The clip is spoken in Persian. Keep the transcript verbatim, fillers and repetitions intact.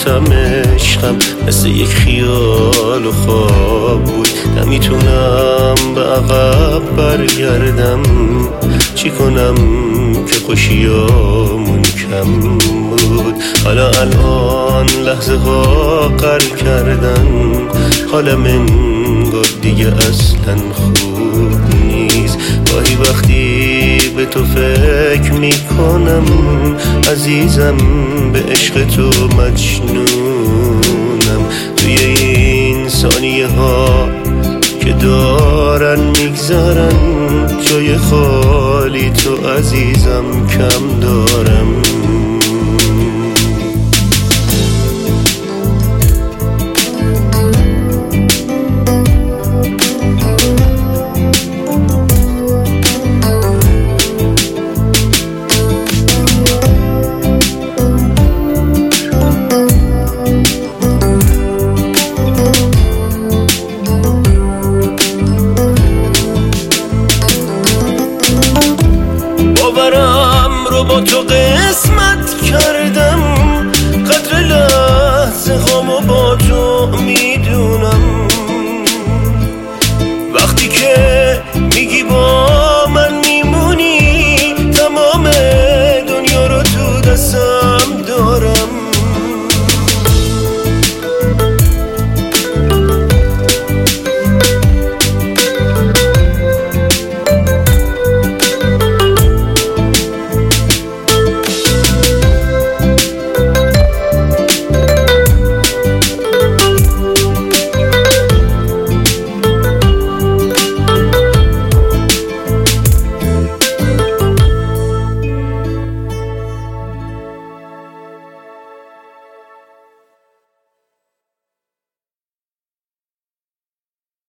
گفتم عشقم مثل یک خیال و خواب بود، نمیتونم به عقب برگردم. چی کنم که خوشیامون کم بود؟ حالا الان لحظه ها قر کردن، حالم انگار دیگه اصلا خوب نیست. گاهی وقتی به تو فکر میکنم عزیزم، به عشق تو مجنونم. توی این ثانیه ها که دارن میگذرن، جای خالی تو عزیزم کم دارم.